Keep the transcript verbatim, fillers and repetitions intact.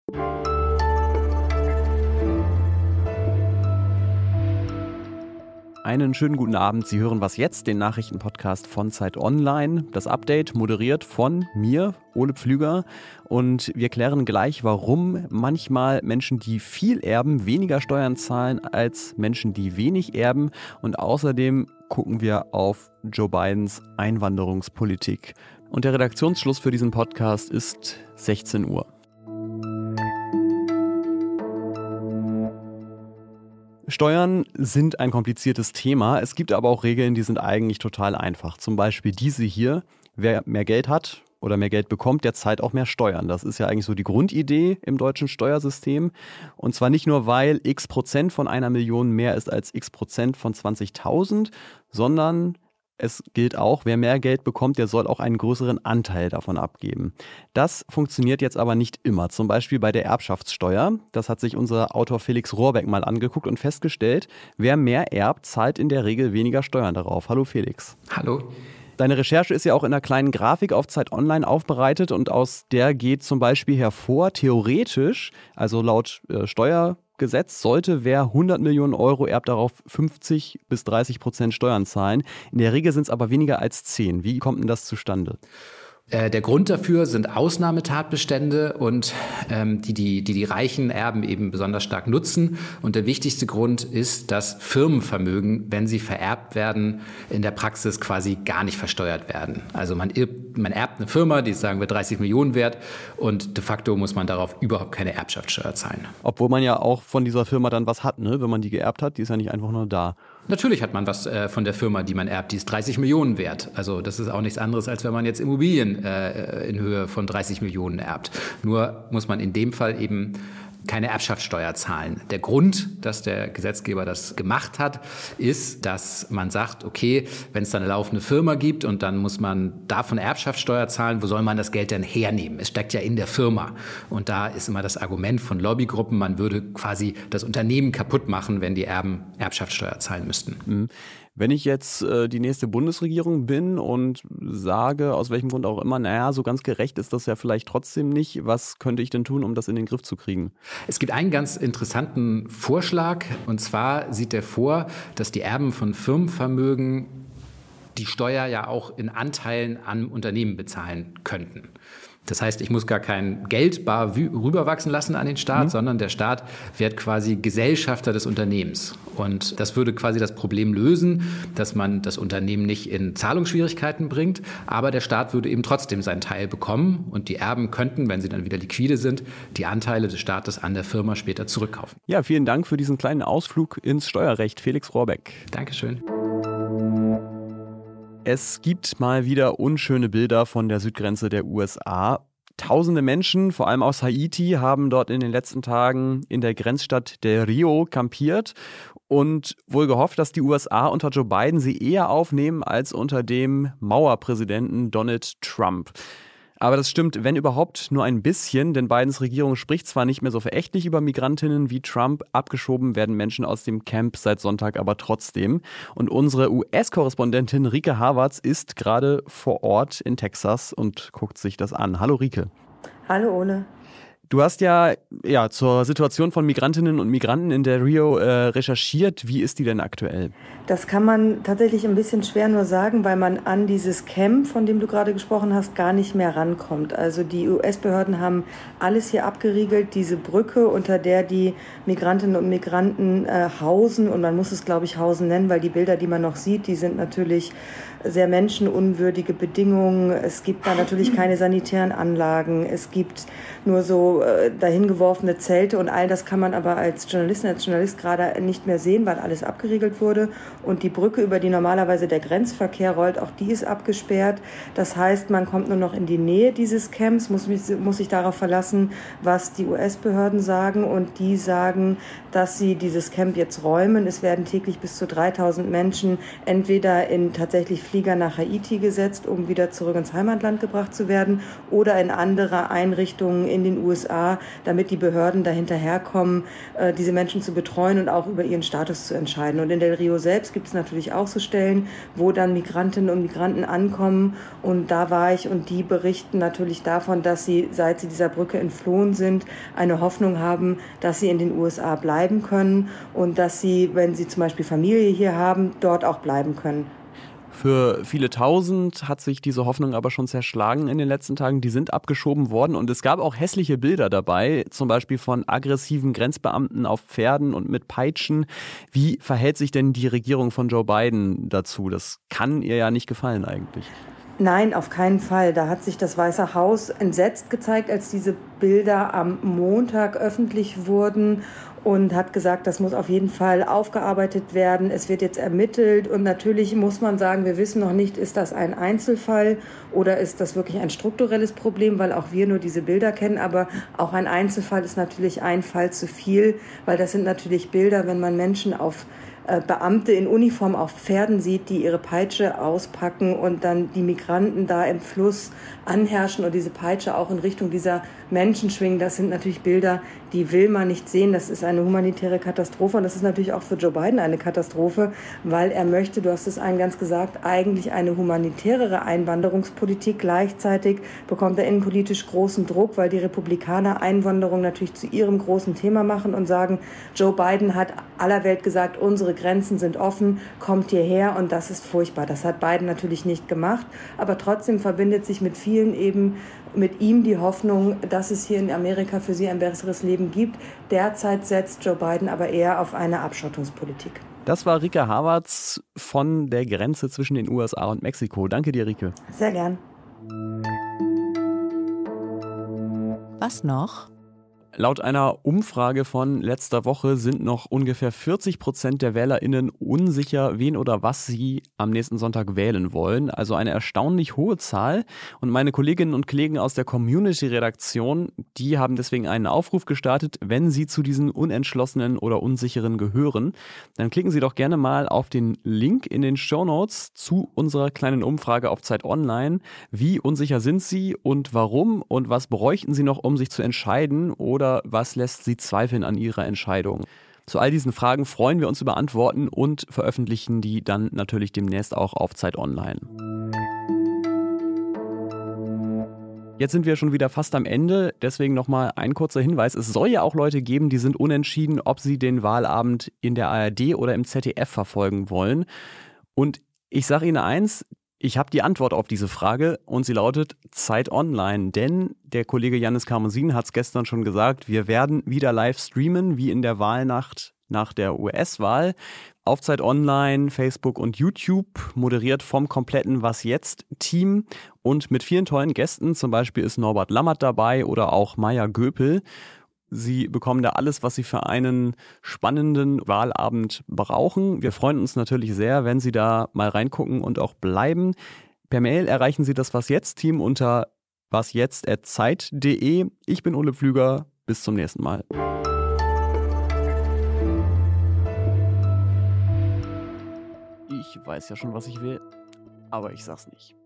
Einen schönen guten Abend. Sie hören Was jetzt, den Nachrichtenpodcast von Zeit Online. Das Update moderiert von mir, Ole Pflüger. Und wir klären gleich, warum manchmal Menschen, die viel erben, weniger Steuern zahlen als Menschen, die wenig erben. Und außerdem gucken wir auf Joe Bidens Einwanderungspolitik. Und der Redaktionsschluss für diesen Podcast ist sechzehn Uhr. Steuern sind ein kompliziertes Thema. Es gibt aber auch Regeln, die sind eigentlich total einfach. Zum Beispiel diese hier. Wer mehr Geld hat oder mehr Geld bekommt, der zahlt auch mehr Steuern. Das ist ja eigentlich so die Grundidee im deutschen Steuersystem. Und zwar nicht nur, weil x Prozent von einer Million mehr ist als x Prozent von zwanzigtausend, sondern es gilt auch, wer mehr Geld bekommt, der soll auch einen größeren Anteil davon abgeben. Das funktioniert jetzt aber nicht immer. Zum Beispiel bei der Erbschaftssteuer. Das hat sich unser Autor Felix Rohrbeck mal angeguckt und festgestellt, wer mehr erbt, zahlt in der Regel weniger Steuern darauf. Hallo Felix. Hallo. Deine Recherche ist ja auch in einer kleinen Grafik auf Zeit Online aufbereitet und aus der geht zum Beispiel hervor, theoretisch, also laut äh, Steuergesetz, sollte wer hundert Millionen Euro erbt, darauf fünfzig bis dreißig Prozent Steuern zahlen. In der Regel sind es aber weniger als zehn. Wie kommt denn das zustande? Der Grund dafür sind Ausnahmetatbestände und ähm, die, die, die die reichen Erben eben besonders stark nutzen. Und der wichtigste Grund ist, dass Firmenvermögen, wenn sie vererbt werden, in der Praxis quasi gar nicht versteuert werden. Also man, man erbt eine Firma, die ist, sagen wir, dreißig Millionen wert und de facto muss man darauf überhaupt keine Erbschaftssteuer zahlen. Obwohl man ja auch von dieser Firma dann was hat, ne? Wenn man die geerbt hat, die ist ja nicht einfach nur da. Natürlich hat man was äh, von der Firma, die man erbt, die ist dreißig Millionen wert. Also das ist auch nichts anderes, als wenn man jetzt Immobilien äh, in Höhe von dreißig Millionen erbt. Nur muss man in dem Fall eben keine Erbschaftssteuer zahlen. Der Grund, dass der Gesetzgeber das gemacht hat, ist, dass man sagt, okay, wenn es da eine laufende Firma gibt und dann muss man davon Erbschaftssteuer zahlen, wo soll man das Geld denn hernehmen? Es steckt ja in der Firma. Und da ist immer das Argument von Lobbygruppen, man würde quasi das Unternehmen kaputt machen, wenn die Erben Erbschaftssteuer zahlen müssten. Mhm. Wenn ich jetzt äh, die nächste Bundesregierung bin und sage, aus welchem Grund auch immer, naja, so ganz gerecht ist das ja vielleicht trotzdem nicht, was könnte ich denn tun, um das in den Griff zu kriegen? Es gibt einen ganz interessanten Vorschlag, und zwar sieht er vor, dass die Erben von Firmenvermögen die Steuer ja auch in Anteilen an Unternehmen bezahlen könnten. Das heißt, ich muss gar kein Geld bar rüberwachsen lassen an den Staat, mhm. sondern der Staat wird quasi Gesellschafter des Unternehmens. Und das würde quasi das Problem lösen, dass man das Unternehmen nicht in Zahlungsschwierigkeiten bringt, aber der Staat würde eben trotzdem seinen Teil bekommen und die Erben könnten, wenn sie dann wieder liquide sind, die Anteile des Staates an der Firma später zurückkaufen. Ja, vielen Dank für diesen kleinen Ausflug ins Steuerrecht, Felix Rohrbeck. Dankeschön. Es gibt mal wieder unschöne Bilder von der Südgrenze der U S A. Tausende Menschen, vor allem aus Haiti, haben dort in den letzten Tagen in der Grenzstadt Del Rio kampiert und wohl gehofft, dass die U S A unter Joe Biden sie eher aufnehmen als unter dem Mauerpräsidenten Donald Trump. Aber das stimmt, wenn überhaupt, nur ein bisschen, denn Bidens Regierung spricht zwar nicht mehr so verächtlich über Migrantinnen wie Trump, abgeschoben werden Menschen aus dem Camp seit Sonntag aber trotzdem. Und unsere U S-Korrespondentin Rike Havertz ist gerade vor Ort in Texas und guckt sich das an. Hallo Rike. Hallo Ole. Du hast ja, ja zur Situation von Migrantinnen und Migranten in Del Rio äh, recherchiert. Wie ist die denn aktuell? Das kann man tatsächlich ein bisschen schwer nur sagen, weil man an dieses Camp, von dem du gerade gesprochen hast, gar nicht mehr rankommt. Also die U S-Behörden haben alles hier abgeriegelt, diese Brücke, unter der die Migrantinnen und Migranten äh, hausen. Und man muss es, glaube ich, Hausen nennen, weil die Bilder, die man noch sieht, die sind natürlich sehr menschenunwürdige Bedingungen. Es gibt da natürlich keine sanitären Anlagen. Es gibt nur so äh, dahingeworfene Zelte und all das kann man aber als Journalistin, als Journalist gerade nicht mehr sehen, weil alles abgeriegelt wurde. Und die Brücke, über die normalerweise der Grenzverkehr rollt, auch die ist abgesperrt. Das heißt, man kommt nur noch in die Nähe dieses Camps, muss, mich, muss sich darauf verlassen, was die U S-Behörden sagen. Und die sagen, dass sie dieses Camp jetzt räumen. Es werden täglich bis zu dreitausend Menschen entweder in tatsächlich Flieger nach Haiti gesetzt, um wieder zurück ins Heimatland gebracht zu werden oder in andere Einrichtungen in den U S A, damit die Behörden dahinterherkommen, äh, diese Menschen zu betreuen und auch über ihren Status zu entscheiden. Und in Del Rio selbst gibt es natürlich auch so Stellen, wo dann Migrantinnen und Migranten ankommen. Und da war ich und die berichten natürlich davon, dass sie, seit sie dieser Brücke entflohen sind, eine Hoffnung haben, dass sie in den U S A bleiben können und dass sie, wenn sie zum Beispiel Familie hier haben, dort auch bleiben können. Für viele Tausend hat sich diese Hoffnung aber schon zerschlagen in den letzten Tagen. Die sind abgeschoben worden und es gab auch hässliche Bilder dabei, zum Beispiel von aggressiven Grenzbeamten auf Pferden und mit Peitschen. Wie verhält sich denn die Regierung von Joe Biden dazu? Das kann ihr ja nicht gefallen eigentlich. Nein, auf keinen Fall. Da hat sich das Weiße Haus entsetzt gezeigt, als diese Bilder am Montag öffentlich wurden und hat gesagt, das muss auf jeden Fall aufgearbeitet werden. Es wird jetzt ermittelt und natürlich muss man sagen, wir wissen noch nicht, ist das ein Einzelfall oder ist das wirklich ein strukturelles Problem, weil auch wir nur diese Bilder kennen. Aber auch ein Einzelfall ist natürlich ein Fall zu viel, weil das sind natürlich Bilder, wenn man Menschen auf Beamte in Uniform auf Pferden sieht, die ihre Peitsche auspacken und dann die Migranten da im Fluss anherrschen und diese Peitsche auch in Richtung dieser Menschen schwingen. Das sind natürlich Bilder, die will man nicht sehen. Das ist eine humanitäre Katastrophe und das ist natürlich auch für Joe Biden eine Katastrophe, weil er möchte, du hast es eingangs gesagt, eigentlich eine humanitärere Einwanderungspolitik. Gleichzeitig bekommt er innenpolitisch großen Druck, weil die Republikaner Einwanderung natürlich zu ihrem großen Thema machen und sagen, Joe Biden hat aller Welt gesagt, unsere Grenzen sind offen, kommt hierher und das ist furchtbar. Das hat Biden natürlich nicht gemacht, aber trotzdem verbindet sich mit vielen eben mit ihm die Hoffnung, dass es hier in Amerika für sie ein besseres Leben gibt. Derzeit setzt Joe Biden aber eher auf eine Abschottungspolitik. Das war Rike Havertz von der Grenze zwischen den U S A und Mexiko. Danke dir, Rike. Sehr gern. Was noch? Laut einer Umfrage von letzter Woche sind noch ungefähr vierzig Prozent der WählerInnen unsicher, wen oder was sie am nächsten Sonntag wählen wollen. Also eine erstaunlich hohe Zahl. Und meine Kolleginnen und Kollegen aus der Community-Redaktion, die haben deswegen einen Aufruf gestartet, wenn sie zu diesen Unentschlossenen oder Unsicheren gehören. Dann klicken Sie doch gerne mal auf den Link in den Shownotes zu unserer kleinen Umfrage auf Zeit Online. Wie unsicher sind Sie und warum? Und was bräuchten Sie noch, um sich zu entscheiden? Oder was lässt Sie zweifeln an Ihrer Entscheidung? Zu all diesen Fragen freuen wir uns über Antworten und veröffentlichen die dann natürlich demnächst auch auf Zeit Online. Jetzt sind wir schon wieder fast am Ende, deswegen nochmal ein kurzer Hinweis. Es soll ja auch Leute geben, die sind unentschieden, ob sie den Wahlabend in der A R D oder im Z D F verfolgen wollen. Und ich sage Ihnen eins, ich habe die Antwort auf diese Frage und sie lautet Zeit Online, denn der Kollege Yannis Karmosin hat es gestern schon gesagt, wir werden wieder live streamen, wie in der Wahlnacht nach der U S-Wahl. Auf Zeit Online, Facebook und YouTube, moderiert vom kompletten Was Jetzt-Team und mit vielen tollen Gästen, zum Beispiel ist Norbert Lammert dabei oder auch Maya Göpel. Sie bekommen da alles, was Sie für einen spannenden Wahlabend brauchen. Wir freuen uns natürlich sehr, wenn Sie da mal reingucken und auch bleiben. Per Mail erreichen Sie das Was Jetzt-Team unter wasjetzt at zeit punkt de. Ich bin Ole Pflüger. Bis zum nächsten Mal. Ich weiß ja schon, was ich will, aber ich sag's nicht.